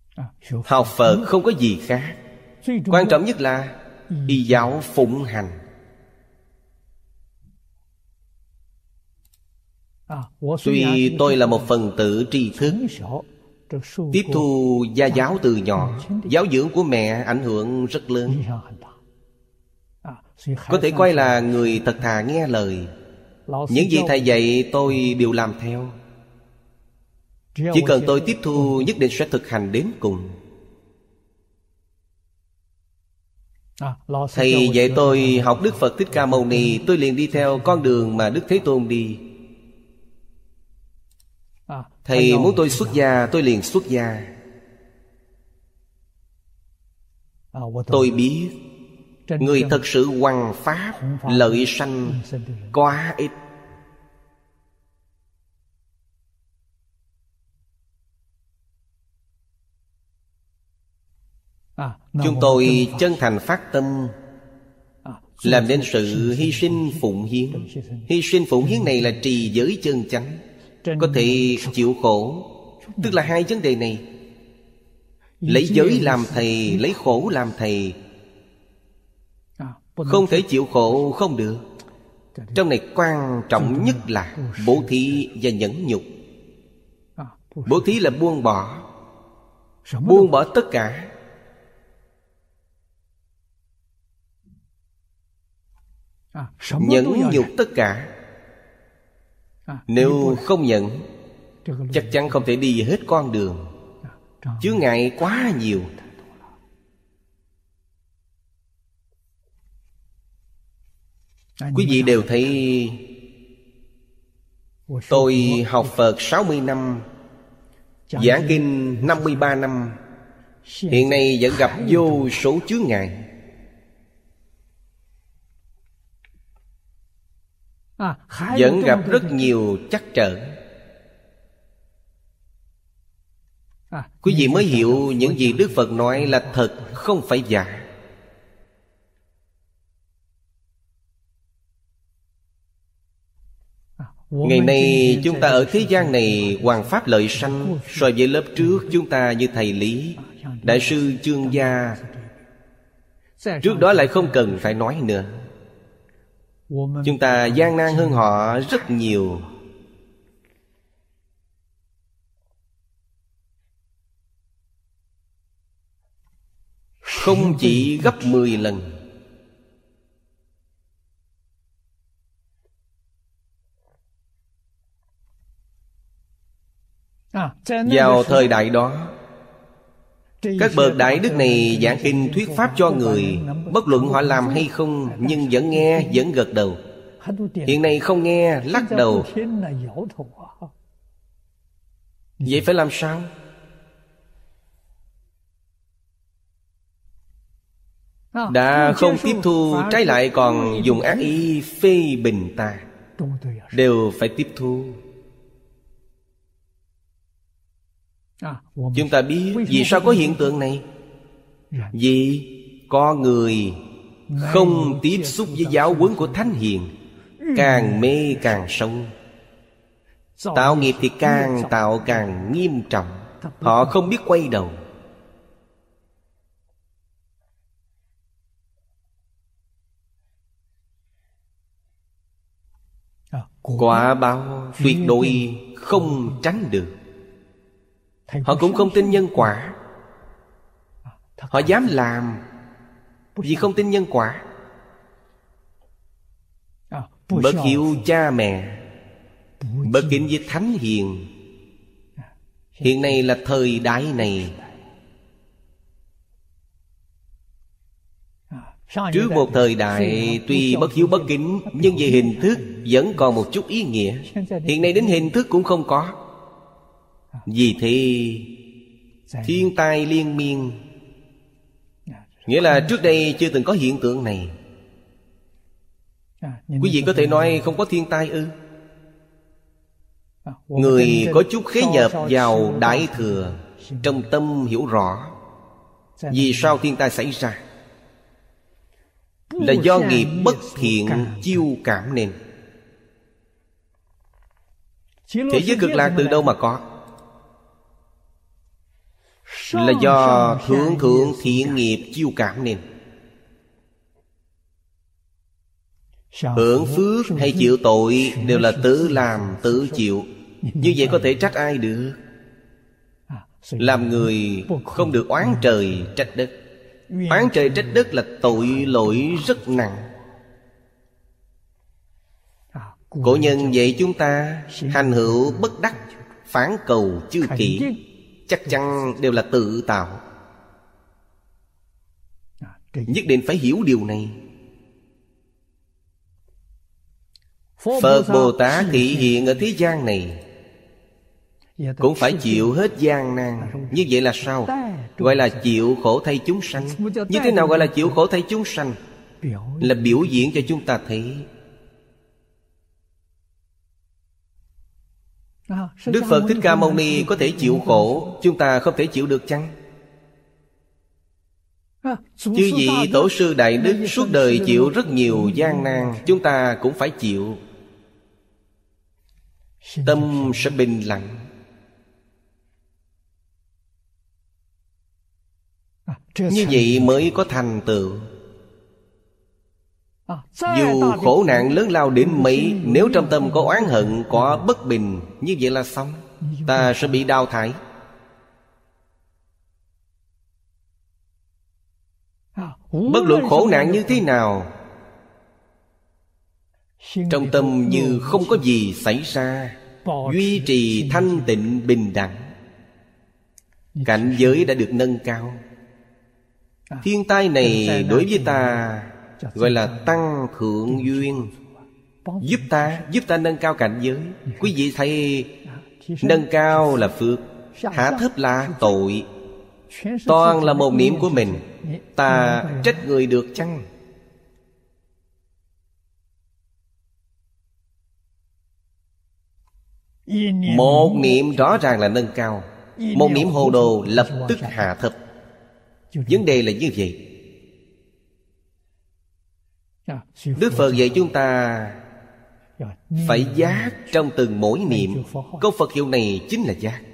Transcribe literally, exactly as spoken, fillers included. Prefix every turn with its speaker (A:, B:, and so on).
A: Học Phật không có gì khác. Quan trọng nhất là y giáo phụng hành. Tuy tôi là một phần tử tri thức, tiếp thu gia giáo từ nhỏ, giáo dưỡng của mẹ ảnh hưởng rất lớn, có thể coi là người thật thà nghe lời. Những gì thầy dạy tôi đều làm theo. Chỉ cần tôi tiếp thu, nhất định sẽ thực hành đến cùng. Thầy dạy tôi học Đức Phật Thích Ca Mâu Ni, tôi liền đi theo con đường mà Đức Thế Tôn đi. Thầy muốn tôi xuất gia, tôi liền xuất gia. Tôi biết người thật sự hoằng pháp, lợi sanh quá ít. Chúng tôi chân thành phát tâm làm nên sự hy sinh phụng hiến. Hy sinh phụng hiến này là trì giới chân chánh, có thể chịu khổ. Tức là hai vấn đề này. Lấy giới làm thầy, lấy khổ làm thầy. Không thể chịu khổ không được. Trong này quan trọng nhất là bố thí và nhẫn nhục. Bố thí là buông bỏ, buông bỏ tất cả. Nhẫn nhục tất cả. Nếu không nhận, chắc chắn không thể đi hết con đường. Chướng ngại quá nhiều. Quý vị đều thấy tôi học Phật sáu mươi năm, giảng kinh năm mươi ba năm, hiện nay vẫn gặp vô số chướng ngại. Vẫn gặp rất nhiều trắc trở. Quý vị mới hiểu những gì Đức Phật nói là thật, không phải giả. Ngày nay chúng ta ở thế gian này hoằng pháp lợi sanh. So với lớp trước chúng ta như thầy Lý, Đại sư Chương Gia, trước đó lại không cần phải nói nữa. Chúng ta gian nan hơn họ rất nhiều. Không chỉ gấp mười lần. Vào thời đại đó, các bậc đại đức này giảng kinh thuyết pháp cho người, bất luận họ làm hay không, nhưng vẫn nghe, vẫn gật đầu. Hiện nay không nghe, lắc đầu. Vậy phải làm sao? Đã không tiếp thu, trái lại còn dùng ác ý phê bình ta. Đều phải tiếp thu. Chúng ta biết vì sao có hiện tượng này. Vì có người không tiếp xúc với giáo huấn của Thánh Hiền, càng mê càng sâu, tạo nghiệp thì càng tạo càng nghiêm trọng. Họ không biết quay đầu. Quả báo tuyệt đối không tránh được. Họ cũng không tin nhân quả. Họ dám làm vì không tin nhân quả. Bất hiếu cha mẹ, bất kính với Thánh Hiền. Hiện nay là thời đại này. Trước một thời đại tuy bất hiếu bất kính, nhưng về hình thức vẫn còn một chút ý nghĩa. Hiện nay đến hình thức cũng không có. Vì thế thiên tai liên miên. Nghĩa là trước đây chưa từng có hiện tượng này. Quý vị có thể nói không có thiên tai ư? Người có chút khế nhập vào Đại Thừa, trong tâm hiểu rõ vì sao thiên tai xảy ra, là do nghiệp bất thiện chiêu cảm nên. Thế giới cực lạc từ đâu mà có? là do thượng thượng thiện nghiệp chiêu cảm nên. Hưởng phước hay chịu tội đều là tự làm tự chịu. Như vậy có thể trách ai được? Làm người không được oán trời trách đất. Oán trời trách đất là tội lỗi rất nặng. Cổ nhân dạy chúng ta hành hữu bất đắc, phản cầu chư kỷ, chắc chắn đều là tự tạo. Nhất định phải hiểu điều này. Phật Bồ Tát thị hiện ở thế gian này cũng phải chịu hết gian nan. Như vậy là sao? Gọi là chịu khổ thay chúng sanh. Như thế nào gọi là chịu khổ thay chúng sanh? Là biểu diễn cho chúng ta thấy. Đức Phật Thích Ca Mâu Ni có thể chịu khổ, chúng ta không thể chịu được chăng? Chư vị Tổ sư Đại Đức suốt đời chịu rất nhiều gian nan, chúng ta cũng phải chịu. Tâm sẽ bình lặng. Như vậy mới có thành tựu. Dù khổ nạn lớn lao đến mấy, nếu trong tâm có oán hận, có bất bình, như vậy là xong. Ta sẽ bị đào thải. Bất luận khổ nạn như thế nào, trong tâm như không có gì xảy ra, duy trì thanh tịnh bình đẳng. Cảnh giới đã được nâng cao. Thiên tai này đối với ta gọi là tăng thượng duyên, giúp ta, giúp ta nâng cao cảnh giới. Quý vị thấy, nâng cao là phước, hạ thấp là tội. Toàn là một niệm của mình, ta trách người được chăng? Một niệm rõ ràng là nâng cao, một niệm hồ đồ lập tức hạ thấp. Vấn đề là như vậy. Đức Phật dạy chúng ta phải giác trong từng mỗi niệm. Câu Phật hiệu này chính là giác.